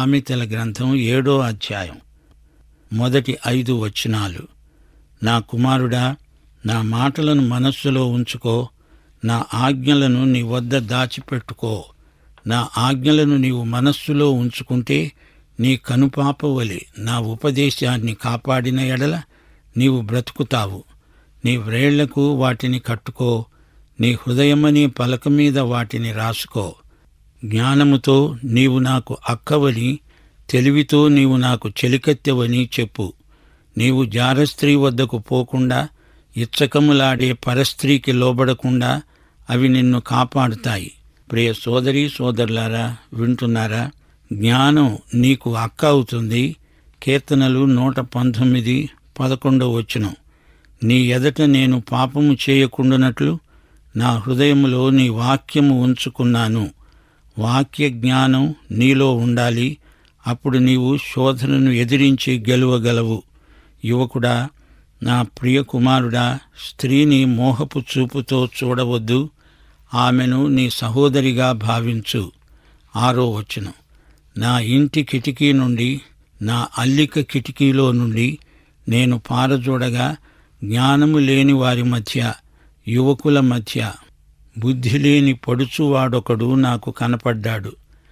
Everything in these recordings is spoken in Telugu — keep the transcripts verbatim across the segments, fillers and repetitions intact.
సామెతల గ్రంథం ఏడో అధ్యాయం మొదటి ఐదు వచనాలు. నా కుమారుడా, నా మాటలను మనస్సులో ఉంచుకో, నా ఆజ్ఞలను నీ వద్ద దాచిపెట్టుకో. నా ఆజ్ఞలను నీవు మనస్సులో ఉంచుకుంటే నీ కనుపాపవలి నా ఉపదేశాన్ని కాపాడిన ఎడల నీవు బ్రతుకుతావు. నీ వ్రేళ్లకు వాటిని కట్టుకో, నీ హృదయమనే పలక మీద వాటిని రాసుకో. జ్ఞానముతో నీవు నాకు అక్కవని, తెలివితో నీవు నాకు చెలికత్తెవని చెప్పు. నీవు జారస్త్రీ వద్దకు పోకుండా, ఇచ్చకములాడే పరస్త్రీకి లోబడకుండా అవి నిన్ను కాపాడుతాయి. ప్రియ సోదరీ సోదరులారా, వింటున్నారా? జ్ఞానం నీకు అక్క అవుతుంది. కీర్తనలు నూట పంతొమ్మిది పదకొండవ వచనం. నీ ఎదట నేను పాపము చేయకుండానట్లు నా హృదయములో నీ వాక్యము ఉంచుకున్నాను. వాక్య జ్ఞానం నీలో ఉండాలి. అప్పుడు నీవు శోధనను ఎదిరించి గెలువగలవు. యువకుడా, నా ప్రియ కుమారుడా, స్త్రీని మోహపు చూపుతో చూడవద్దు. ఆమెను నీ సహోదరిగా భావించు. ఆరో వచనం. నా ఇంటి కిటికీ నుండి, నా అల్లిక కిటికీలో నుండి నేను పారజూడగా జ్ఞానము లేని వారి మధ్య, యువకుల మధ్య బుద్ధిలేని పడుచువాడొకడు నాకు కనపడ్డాడు.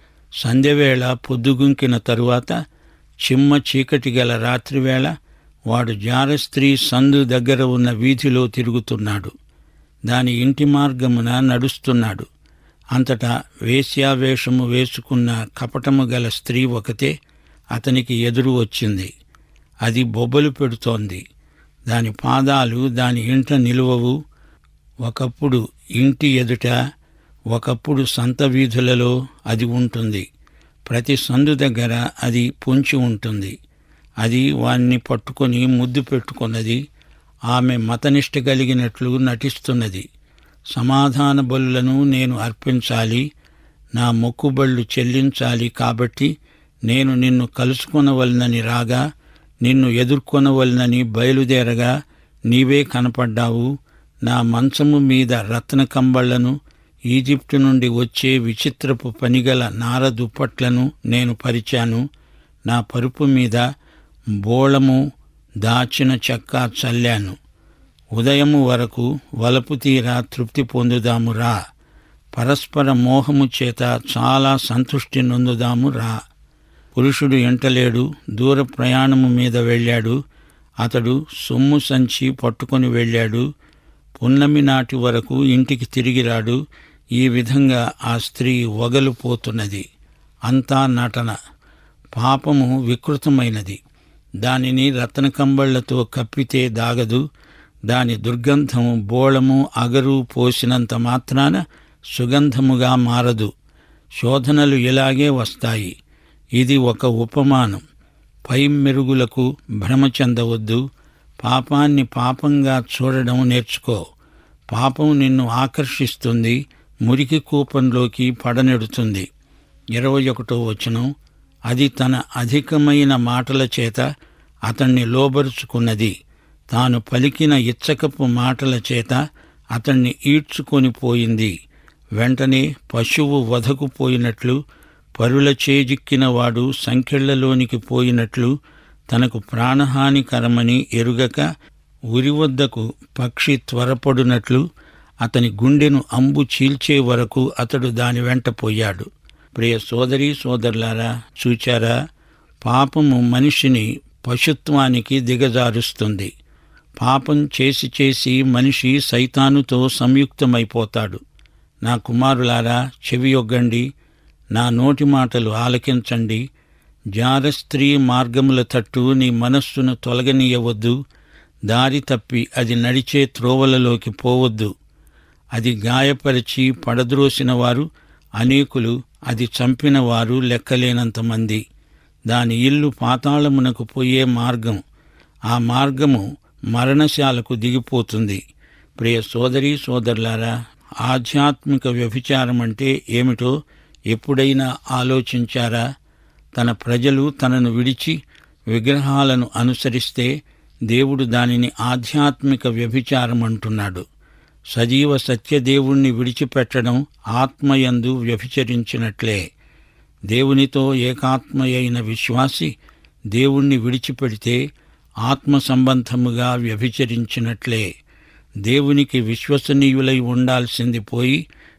సంధ్యవేళ పొద్దుగుంకిన తరువాత, చిమ్మ చీకటి గల రాత్రివేళ వాడు జారస్త్రీ సందు దగ్గర ఉన్న వీధిలో తిరుగుతున్నాడు. దాని ఇంటి మార్గమున నడుస్తున్నాడు. అంతటా వేశ్యావేషము వేసుకున్న కపటము గల స్త్రీ ఒకతే అతనికి ఎదురు వచ్చింది. అది బొబ్బలు పెడుతోంది. దాని పాదాలు దాని ఇంట నిలువవు. ఒకప్పుడు ఇంటి ఎదుట, ఒకప్పుడు సంత వీధులలో అది ఉంటుంది. ప్రతి సందు దగ్గర అది పొంచి ఉంటుంది. అది వాణ్ణి పట్టుకొని ముద్దు పెట్టుకున్నది. ఆమె మతనిష్ట కలిగినట్లు నటిస్తున్నది. సమాధాన బలులను నేను అర్పించాలి, నా మొక్కుబళ్ళు చెల్లించాలి. కాబట్టి నేను నిన్ను కలుసుకొనవలనని రాగా, నిన్ను ఎదుర్కొనవలనని బయలుదేరగా నీవే కనపడ్డావు. నా మంచము మీద రత్న కంబళ్లను, ఈజిప్టు నుండి వచ్చే విచిత్రపు పనిగల నార దుప్పట్లను నేను పరిచాను. నా పరుపు మీద బోళము, దాచిన చెక్క చల్లాను. ఉదయము వరకు వలపు తీరా తృప్తి పొందుదాము రా. పరస్పర మోహము చేత చాలా సంతృష్టి నొందుదాము రా. పురుషుడు ఎంటలేడు, దూర ప్రయాణము మీద వెళ్ళాడు. అతడు సొమ్ము సంచి పట్టుకొని వెళ్ళాడు. పున్నమి నాటి వరకు ఇంటికి తిరిగిరాడు. ఈ విధంగా ఆ స్త్రీ వగలుపోతున్నది. అంతా నటన. పాపము వికృతమైనది. దానిని రత్న కంబళ్లతో కప్పితే దాగదు. దాని దుర్గంధము బోళము, అగరు పోసినంత మాత్రాన సుగంధముగా మారదు. శోధనలు ఇలాగే వస్తాయి. ఇది ఒక ఉపమానం. పై మెరుగులకు భ్రమ చెందవద్దు. పాపాన్ని పాపంగా చూడడం నేర్చుకో. పాపం నిన్ను ఆకర్షిస్తుంది, మురికి కూపంలోకి పడనెడుతుంది. ఇరవై ఒకటో వచనం. అది తన అధికమైన మాటల చేత అతణ్ణి లోబరుచుకున్నది. తాను పలికిన ఇచ్చకపు మాటల చేత అతణ్ణి ఈడ్చుకొని పోయింది. వెంటనే పశువు వధకు పోయినట్లు, పరుల చేజిక్కినవాడు సంకెళ్లలోనికి పోయినట్లు, తనకు ప్రాణహానికరమని ఎరుగక ఉరివద్దకు పక్షి త్వరపడునట్లు అతని గుండెను అంబు చీల్చే వరకు అతడు దాని వెంట పోయాడు. ప్రియ సోదరీ సోదరులారా, చూచారా? పాపము మనిషిని పశుత్వానికి దిగజారుస్తుంది. పాపం చేసి చేసి మనిషి సైతానుతో సంయుక్తమైపోతాడు. నా కుమారులారా, చెవియొగ్గండి, నా నోటి మాటలు ఆలకించండి. జారస్త్రీ మార్గముల తట్టు నీ మనస్సును తొలగనీయవద్దు. దారి తప్పి అది నడిచే త్రోవలలోకి పోవద్దు. అది గాయపరిచి పడద్రోసిన వారు అనేకులు, అది చంపిన వారు లెక్కలేనంతమంది. దాని ఇల్లు పాతాళమునకు పోయే మార్గం. ఆ మార్గము మరణశాలకు దిగిపోతుంది. ప్రియ సోదరీ సోదరులారా, ఆధ్యాత్మిక వ్యభిచారం అంటే ఏమిటో ఎప్పుడైనా ఆలోచించారా? తన ప్రజలు తనను విడిచి విగ్రహాలను అనుసరిస్తే దేవుడు దానిని ఆధ్యాత్మిక వ్యభిచారం అంటున్నాడు. సజీవ సత్యదేవుణ్ణి విడిచిపెట్టడం ఆత్మయందు వ్యభిచరించినట్లే. దేవునితో ఏకాత్మయైన విశ్వాసి దేవుణ్ణి విడిచిపెడితే ఆత్మ సంబంధముగా వ్యభిచరించినట్లే. దేవునికి విశ్వసనీయులై ఉండాల్సింది పోయి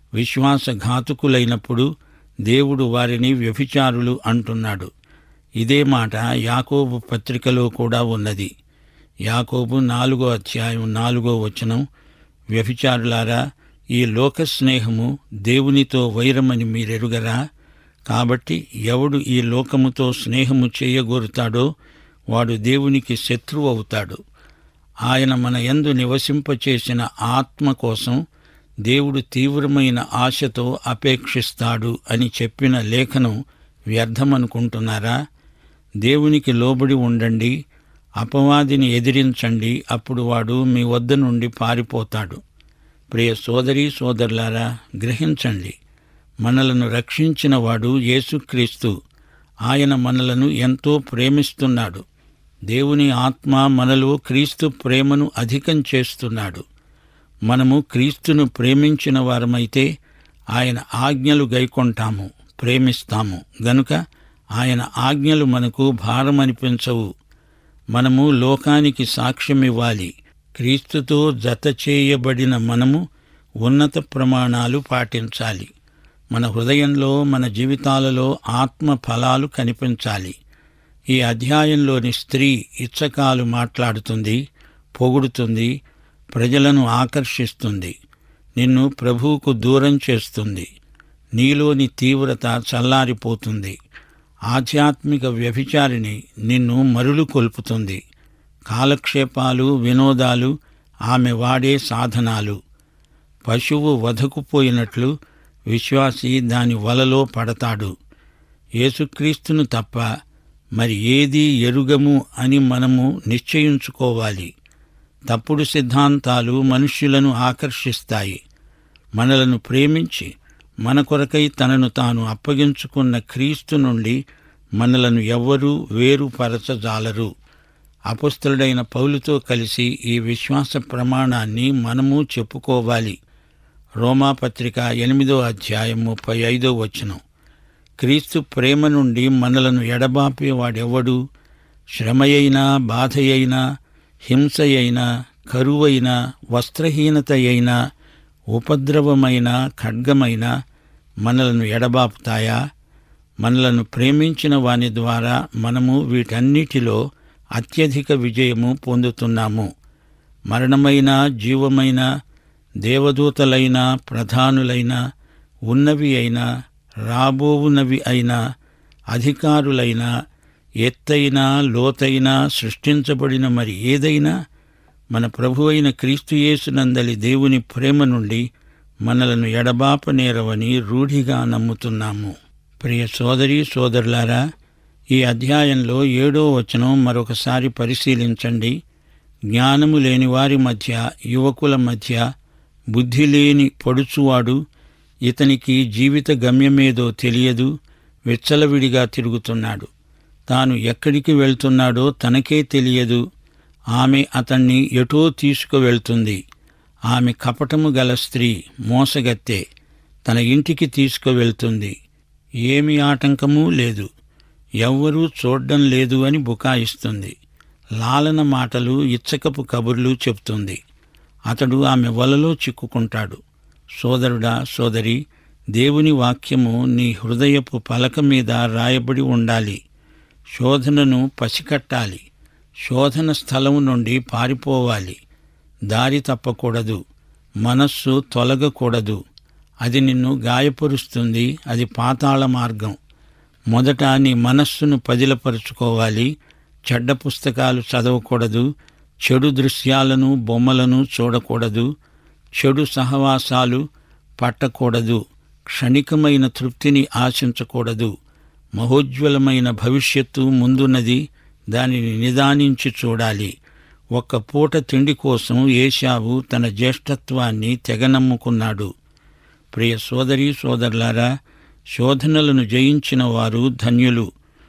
విశ్వాసఘాతుకులైనప్పుడు దేవుడు వారిని వ్యభిచారులు అంటున్నాడు. ఇదే మాట యాకోబు పత్రికలో కూడా ఉన్నది. యాకోబు నాలుగో అధ్యాయం నాలుగో వచనం, వ్యభిచారులారా, ఈ లోక స్నేహము దేవునితో వైరమని మీరెరుగరా? కాబట్టి ఎవడు ఈ లోకముతో స్నేహము చేయగోరుతాడో వాడు దేవునికి శత్రువు అవుతాడు. ఆయన మన యందు నివసింపచేసిన ఆత్మ కోసం దేవుడు తీవ్రమైన ఆశతో అపేక్షిస్తాడు అని చెప్పిన లేఖనం వ్యర్థమనుకుంటున్నారా? దేవునికి లోబడి ఉండండి, అపవాదిని ఎదిరించండి, అప్పుడు వాడు మీ వద్ద నుండి పారిపోతాడు. ప్రియ సోదరీ సోదరులారా, గ్రహించండి, మనలను రక్షించిన వాడు యేసుక్రీస్తు. ఆయన మనలను ఎంతో ప్రేమిస్తున్నాడు. దేవుని ఆత్మ మనలో క్రీస్తు ప్రేమను అధికం చేస్తున్నాడు. మనము క్రీస్తును ప్రేమించిన వారమైతే ఆయన ఆజ్ఞలు గైకొంటాము, ప్రేమిస్తాము గనుక ఆయన ఆజ్ఞలు మనకు భారమనిపించవు. మనము లోకానికి సాక్ష్యమివ్వాలి. క్రీస్తుతో జత చేయబడిన మనము ఉన్నత ప్రమాణాలు పాటించాలి. మన హృదయంలో, మన జీవితాలలో ఆత్మ ఫలాలు కనిపించాలి. ఈ అధ్యాయంలోని స్త్రీ ఇచ్చకాలు మాట్లాడుతుంది, పొగుడుతుంది, ప్రజలను ఆకర్షిస్తుంది, నిన్ను ప్రభువుకు దూరం చేస్తుంది. నీలోని తీవ్రత చల్లారిపోతుంది. ఆధ్యాత్మిక వ్యభిచారిణి నిన్ను మరులు కొల్పుతుంది. కాలక్షేపాలు, వినోదాలు ఆమె వాడే సాధనాలు. పశువు వధకుపోయినట్లు విశ్వాసి దాని వలలో పడతాడు. యేసుక్రీస్తును తప్ప మరి ఏదీ ఎరుగము అని మనము నిశ్చయించుకోవాలి. తప్పుడు సిద్ధాంతాలు మనుష్యులను ఆకర్షిస్తాయి. మనలను ప్రేమించి మన కొరకై తనను తాను అప్పగించుకున్న క్రీస్తు నుండి మనలను ఎవ్వరూ వేరుపరచజాలరు. అపొస్తలుడైన పౌలుతో కలిసి ఈ విశ్వాస ప్రమాణాన్ని మనము చెప్పుకోవాలి. రోమాపత్రిక ఎనిమిదో అధ్యాయం ముప్పై ఐదో వచనం, క్రీస్తు ప్రేమ నుండి మనలను ఎడబాపేవాడెవడు? శ్రమయైనా, బాధయైనా, హింసయైనా, కరువైనా, వస్త్రహీనత అయినా, ఉపద్రవమైన, ఖడ్గమైన మనలను ఎడబాపుతాయా? మనలను ప్రేమించిన వాని ద్వారా మనము వీటన్నిటిలో అత్యధిక విజయము పొందుతున్నాము. మరణమైన, జీవమైన, దేవదూతలైన, ప్రధానులైన, ఉన్నవి అయినా, రాబోవునవి అయినా, అధికారులైనా, ఎత్తైనా, లోతైనా, సృష్టించబడిన మరి ఏదైనా మన ప్రభువైన క్రీస్తుయేసునందలి దేవుని ప్రేమ నుండి మనలను ఎడబాపనేరవని రూఢిగా నమ్ముతున్నాము. ప్రియ సోదరీ సోదరులారా, ఈ అధ్యాయంలో ఏడో వచనం మరొకసారి పరిశీలించండి. జ్ఞానము లేని వారి మధ్య, యువకుల మధ్య బుద్ధి లేని పడుచువాడు, ఇతనికి జీవిత గమ్యమేదో తెలియదు, విచ్చలవిడిగా తిరుగుతున్నాడు. తాను ఎక్కడికి వెళ్తున్నాడో తనకే తెలియదు. ఆమె అతణ్ణి ఎటో తీసుకువెళ్తుంది. ఆమె కపటము గల స్త్రీ, మోసగత్తె, తన ఇంటికి తీసుకువెళ్తుంది. ఏమి ఆటంకమూ లేదు, ఎవ్వరూ చూడ్డం లేదు అని బుకాయిస్తుంది. లాలన మాటలు, ఇచ్చకపు కబుర్లు చెప్తుంది. అతడు ఆమె వలలో చిక్కుకుంటాడు. సోదరుడా, సోదరి, దేవుని వాక్యము నీ హృదయపు పలక మీద రాయబడి ఉండాలి. శోధనను పసికట్టాలి. శోధన స్థలం నుండి పారిపోవాలి. దారి తప్పకూడదు. మనస్సు తొలగకూడదు. అది నిన్ను గాయపరుస్తుంది. అది పాతాళ మార్గం. మొదట నీ మనస్సును పదిలపరుచుకోవాలి. చెడ్డ పుస్తకాలు చదవకూడదు. చెడు దృశ్యాలను, బొమ్మలను చూడకూడదు. చెడు సహవాసాలు పట్టకూడదు. క్షణికమైన తృప్తిని ఆశించకూడదు. మహోజ్వలమైన భవిష్యత్తు ముందున్నది. దానిని నిదానించి చూడాలి. ఒక్క పూట తిండి కోసం ఏశావు తన జ్యేష్ఠత్వాన్ని తెగనమ్ముకున్నాడు. ప్రియ సోదరీ సోదరులారా, శోధనలను జయించిన వారు ధన్యులు.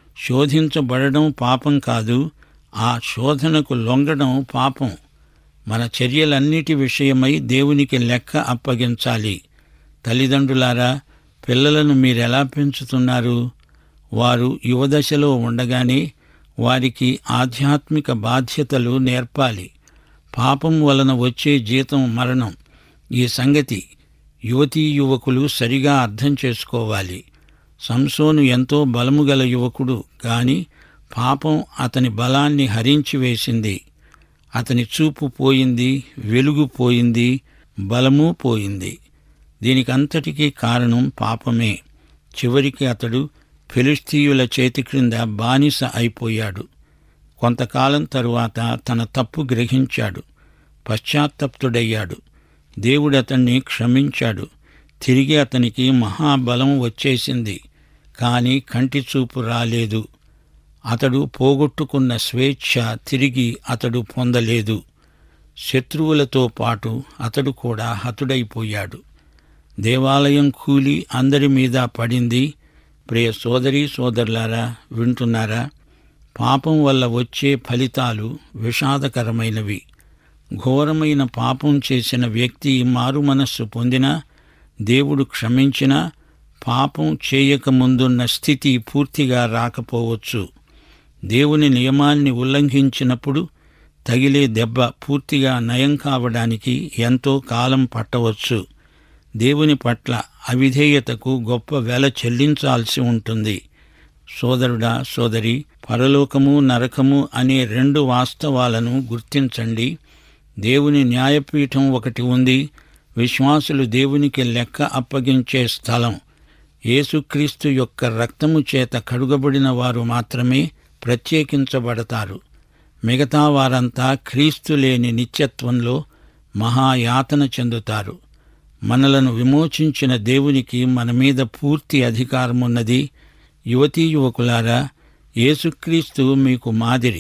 శోధించబడడం పాపం కాదు, ఆ శోధనకు లొంగడం పాపం. మన చర్యలన్నిటి విషయమై దేవునికి లెక్క అప్పగించాలి. తల్లిదండ్రులారా, పిల్లలను మీరెలా పెంచుతున్నారు? వారు యువదశలో ఉండగానే వారికి ఆధ్యాత్మిక బాధ్యతలు నేర్పాలి. పాపం వలన వచ్చే జీతం మరణం. ఈ సంగతి యువతీ యువకులు సరిగా అర్థం చేసుకోవాలి. సంసోను ఎంతో బలము గల యువకుడు, గాని పాపం అతని బలాన్ని హరించివేసింది. అతని చూపు పోయింది, వెలుగు పోయింది, బలము పోయింది. దీనికంతటికీ కారణం పాపమే. చివరికి అతడు ఫిలిష్తీయుల చేతి క్రింద బానిస అయిపోయాడు. కొంతకాలం తరువాత తన తప్పు గ్రహించాడు, పశ్చాత్తప్తుడయ్యాడు. దేవుడతన్ని క్షమించాడు. తిరిగి అతనికి మహాబలం వచ్చేసింది. కాని కంటి చూపు రాలేదు. అతడు పోగొట్టుకున్న స్వేచ్ఛ తిరిగి అతడు పొందలేదు. శత్రువులతో పాటు అతడు కూడా హతుడైపోయాడు. దేవాలయం కూలి అందరి మీద పడింది. ప్రియ సోదరీ సోదరులారా, వింటున్నారా? పాపం వల్ల వచ్చే ఫలితాలు విషాదకరమైనవి. ఘోరమైన పాపం చేసిన వ్యక్తి మారు మనస్సు పొందినా, దేవుడు క్షమించినా, పాపం చేయకముందున్న స్థితి పూర్తిగా రాకపోవచ్చు. దేవుని నియమాన్ని ఉల్లంఘించినప్పుడు తగిలే దెబ్బ పూర్తిగా నయం కావడానికి ఎంతో కాలం పట్టవచ్చు. దేవుని పట్ల అవిధేయతకు గొప్ప వెల చెల్లించాల్సి ఉంటుంది. సోదరుడా, సోదరి, పరలోకము నరకము అనే రెండు వాస్తవాలను గుర్తించండి. దేవుని న్యాయపీఠం ఒకటి ఉంది. విశ్వాసులు దేవునికి లెక్క అప్పగించే స్థలం. యేసుక్రీస్తు యొక్క రక్తము చేత కడుగబడిన వారు మాత్రమే ప్రత్యేకించబడతారు. మిగతా వారంతా క్రీస్తు లేని నిత్యత్వంలో మహాయాతన చెందుతారు. మనలను విమోచించిన దేవునికి మన మీద పూర్తి అధికారమున్నది. యువతీ యువకులారా, యేసుక్రీస్తు మీకు మాదిరి.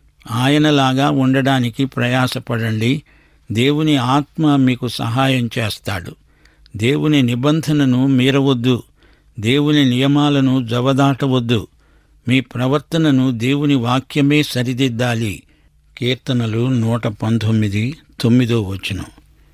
ఆయనలాగా ఉండడానికి ప్రయాసపడండి. దేవుని ఆత్మ మీకు సహాయం చేస్తాడు. దేవుని నిబంధనను మీరవద్దు. దేవుని నియమాలను జవదాటవద్దు. మీ ప్రవర్తనను దేవుని వాక్యమే సరిదిద్దాలి. కీర్తనలు నూట పంతొమ్మిది తొమ్మిదో వచనం.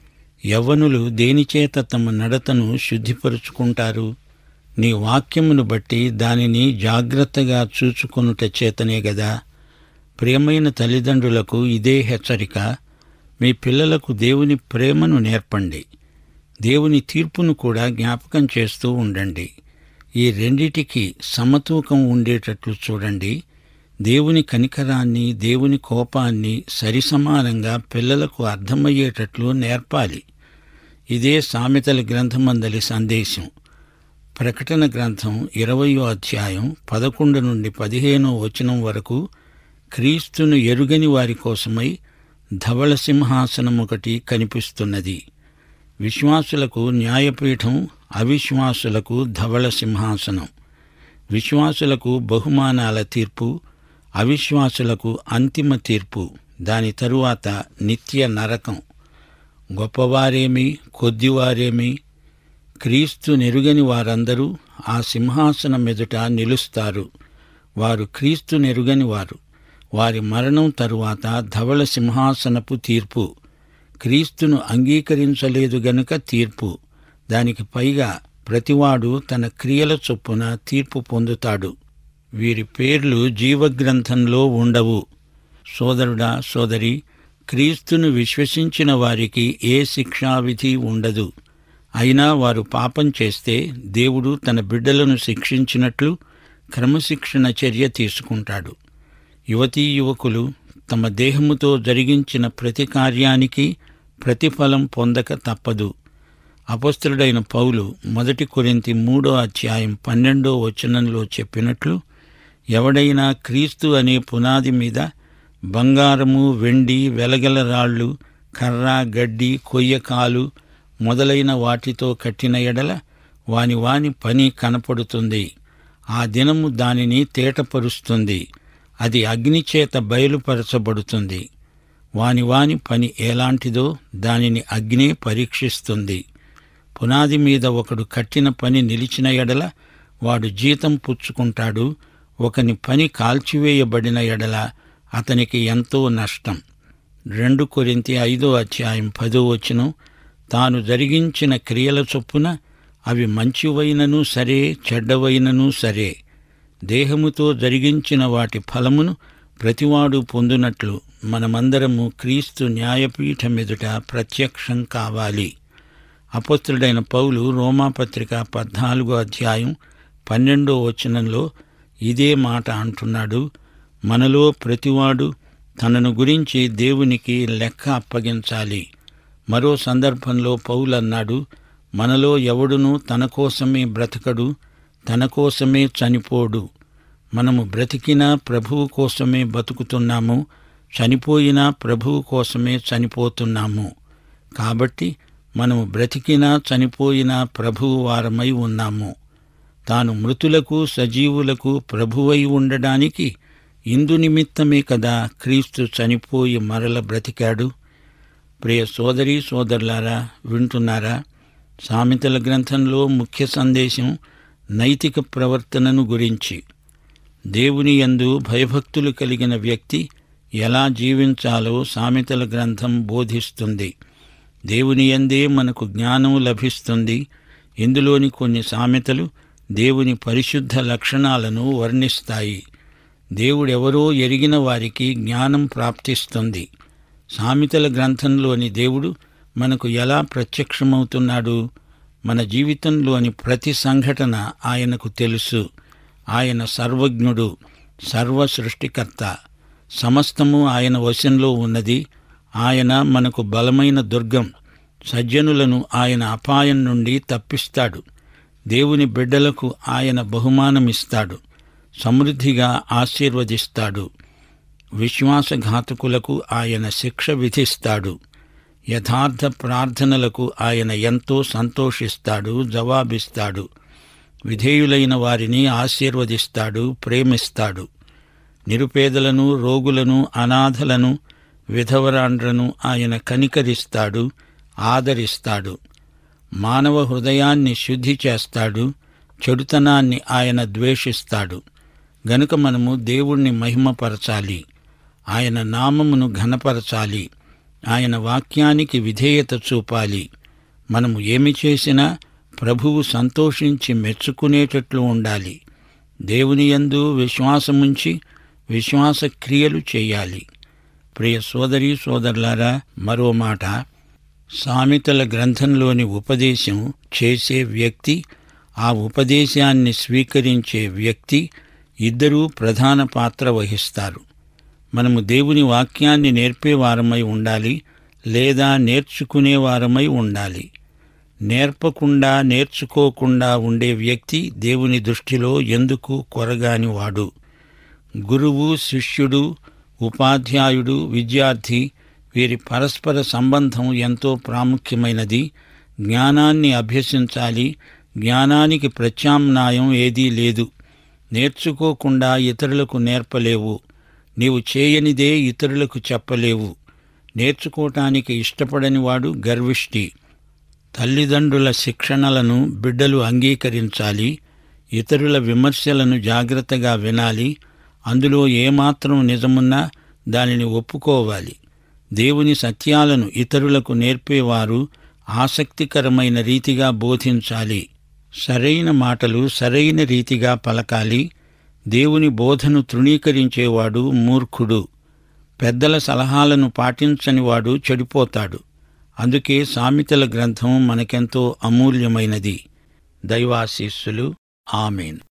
యవ్వనులు దేనిచేత తమ నడతను శుద్ధిపరుచుకుంటారు? నీ వాక్యమును బట్టి దానిని జాగ్రత్తగా చూచుకొనుట చేతనే గదా. ప్రియమైన తల్లిదండ్రులకు ఇదే హెచ్చరిక. మీ పిల్లలకు దేవుని ప్రేమను నేర్పండి. దేవుని తీర్పును కూడా జ్ఞాపకం చేస్తూ ఉండండి. ఈ రెండిటికి సమతూకం ఉండేటట్లు చూడండి. దేవుని కనికరాన్ని, దేవుని కోపాన్ని సరిసమానంగా పిల్లలకు అర్థమయ్యేటట్లు నేర్పాలి. ఇదే సామెతల గ్రంథమందలి సందేశం. ప్రకటన గ్రంథం ఇరవయో అధ్యాయం పదకొండు నుండి పదిహేనో వచనం వరకు క్రీస్తును ఎరుగని వారి కోసమై ధవళ సింహాసనం ఒకటి కనిపిస్తున్నది. విశ్వాసులకు న్యాయపీఠం, అవిశ్వాసులకు ధవళ సింహాసనం. విశ్వాసులకు బహుమానాల తీర్పు, అవిశ్వాసులకు అంతిమ తీర్పు. దాని తరువాత నిత్య నరకం. గొప్పవారేమి, కొద్దివారేమి, క్రీస్తు నెరుగని వారందరూ ఆ సింహాసనం ఎదుట నిలుస్తారు. వారు క్రీస్తు నెరుగని వారు. వారి మరణం తరువాత ధవళ సింహాసనపు తీర్పు. క్రీస్తును అంగీకరించలేదు గనుక తీర్పు. దానికి పైగా ప్రతివాడు తన క్రియల చొప్పున తీర్పు పొందుతాడు. వీరి పేర్లు జీవగ్రంథంలో ఉండవు. సోదరుడా, సోదరి, క్రీస్తును విశ్వసించిన వారికి ఏ శిక్షావిధి ఉండదు. అయినా వారు పాపం చేస్తే దేవుడు తన బిడ్డలను శిక్షించినట్లు క్రమశిక్షణ చర్య తీసుకుంటాడు. యువతీ యువకులు తమ దేహముతో జరిగించిన ప్రతి కార్యానికి ప్రతిఫలం పొందక తప్పదు. అపొస్తలుడైన పౌలు మొదటి కొరింథీ మూడో అధ్యాయం పన్నెండో వచనంలో చెప్పినట్లు, ఎవడైనా క్రీస్తు అనే పునాది మీద బంగారము, వెండి, వెలగల రాళ్ళు, కర్ర, గడ్డి, కొయ్యకాలు మొదలైన వాటితో కట్టిన ఎడల వాని వాని పని కనపడుతుంది. ఆ దినము దానిని తేటపరుస్తుంది. అది అగ్నిచేత బయలుపరచబడుతుంది. వాని వాని పని ఎలాంటిదో దానిని అగ్నే పరీక్షిస్తుంది. పునాది మీద ఒకడు కట్టిన పని నిలిచిన ఎడల వాడు జీతం పుచ్చుకుంటాడు. ఒకని పని కాల్చివేయబడిన ఎడల అతనికి ఎంతో నష్టం. రెండు కొరింథీ ఐదో అధ్యాయం పదో వచనం, తాను జరిగించిన క్రియల చొప్పున అవి మంచివైనను సరే, చెడ్డవైనను సరే, దేహముతో జరిగించిన వాటి ఫలమును ప్రతివాడు పొందునట్లు మనమందరము క్రీస్తు న్యాయపీఠమెదుట ప్రత్యక్షం కావాలి. అపొస్తలుడైన పౌలు రోమాపత్రిక పద్నాలుగో అధ్యాయం పన్నెండో వచనంలో ఇదే మాట అంటున్నాడు. మనలో ప్రతివాడు తనను గురించి దేవునికి లెక్క అప్పగించాలి. మరో సందర్భంలో పౌలు అన్నాడు, మనలో ఎవడునూ తన కోసమే బ్రతకడు, తన కోసమే చనిపోడు. మనము బ్రతికినా ప్రభువు కోసమే బతుకుతున్నాము, చనిపోయినా ప్రభువు కోసమే చనిపోతున్నాము. కాబట్టి మనము బ్రతికినా చనిపోయినా ప్రభువు వారమై ఉన్నాము. తాను మృతులకు సజీవులకు ప్రభువై ఉండడానికి ఇందు నిమిత్తమే కదా క్రీస్తు చనిపోయి మరల బ్రతికాడు. ప్రియ సోదరీ సోదరులారా, వింటున్నారా? సామెతల గ్రంథంలో ముఖ్య సందేశం నైతిక ప్రవర్తనను గురించి. దేవుని యందు భయభక్తులు కలిగిన వ్యక్తి ఎలా జీవించాలో సామెతల గ్రంథం బోధిస్తుంది. దేవుని యందే మనకు జ్ఞానం లభిస్తుంది. ఇందులోని కొన్ని సామెతలు దేవుని పరిశుద్ధ లక్షణాలను వర్ణిస్తాయి. దేవుడెవరో ఎరిగిన వారికి జ్ఞానం ప్రాప్తిస్తుంది. సామెతల గ్రంథంలోని దేవుడు మనకు ఎలా ప్రత్యక్షమవుతున్నాడు? మన జీవితంలోని ప్రతి సంఘటన ఆయనకు తెలుసు. ఆయన సర్వజ్ఞుడు, సర్వ సృష్టికర్త. సమస్తము ఆయన వశంలో ఉన్నది. ఆయన మనకు బలమైన దుర్గం. సజ్జనులను ఆయన అపాయం నుండి తప్పిస్తాడు. దేవుని బిడ్డలకు ఆయన బహుమానమిస్తాడు, సమృద్ధిగా ఆశీర్వదిస్తాడు. విశ్వాసఘాతకులకు ఆయన శిక్ష విధిస్తాడు. యథార్థ ప్రార్థనలకు ఆయన ఎంతో సంతోషిస్తాడు, జవాబిస్తాడు. విధేయులైన వారిని ఆశీర్వదిస్తాడు, ప్రేమిస్తాడు. నిరుపేదలను, రోగులను, అనాథలను, విధవరాండ్రను ఆయన కనికరిస్తాడు, ఆదరిస్తాడు. మానవ హృదయాన్ని శుద్ధి చేస్తాడు, చెడుతనాన్ని ఆయన ద్వేషిస్తాడు. గనుక మనము దేవుణ్ణి మహిమపరచాలి, ఆయన నామమును ఘనపరచాలి, ఆయన వాక్యానికి విధేయత చూపాలి. మనము ఏమి చేసినా ప్రభువు సంతోషించి మెచ్చుకునేటట్లు ఉండాలి. దేవుని యందు విశ్వాసముంచి విశ్వాస క్రియలు చేయాలి. ప్రియ సోదరీ సోదరులారా, మరో మాట, సామెతల గ్రంథంలోని ఉపదేశం చేసే వ్యక్తి, ఆ ఉపదేశాన్ని స్వీకరించే వ్యక్తి ఇద్దరూ ప్రధాన పాత్ర వహిస్తారు. మనము దేవుని వాక్యాన్ని నేర్పేవారమై ఉండాలి, లేదా నేర్చుకునేవారమై ఉండాలి. నేర్పకుండా నేర్చుకోకుండా ఉండే వ్యక్తి దేవుని దృష్టిలో ఎందుకు కొరగానివాడు. గురువు, శిష్యుడు, ఉపాధ్యాయుడు, విద్యార్థి వీరి పరస్పర సంబంధం ఎంతో ప్రాముఖ్యమైనది. జ్ఞానాన్ని అభ్యసించాలి. జ్ఞానానికి ప్రత్యామ్నాయం ఏదీ లేదు. నేర్చుకోకుండా ఇతరులకు నేర్పలేవు. నీవు చేయనిదే ఇతరులకు చెప్పలేవు. నేర్చుకోవటానికి ఇష్టపడనివాడు గర్విష్టి. తల్లిదండ్రుల శిక్షణలను బిడ్డలు అంగీకరించాలి. ఇతరుల విమర్శలను జాగ్రత్తగా వినాలి. అందులో ఏమాత్రం నిజమున్నా దానిని ఒప్పుకోవాలి. దేవుని సత్యాలను ఇతరులకు నేర్పేవారు ఆసక్తికరమైన రీతిగా బోధించాలి. సరైన మాటలు సరైన రీతిగా పలకాలి. దేవుని బోధను తృణీకరించేవాడు మూర్ఖుడు. పెద్దల సలహాలను పాటించనివాడు చెడిపోతాడు. అందుకే సామెతల గ్రంథం మనకెంతో అమూల్యమైనది. దైవాశీస్సులు. ఆమేన్.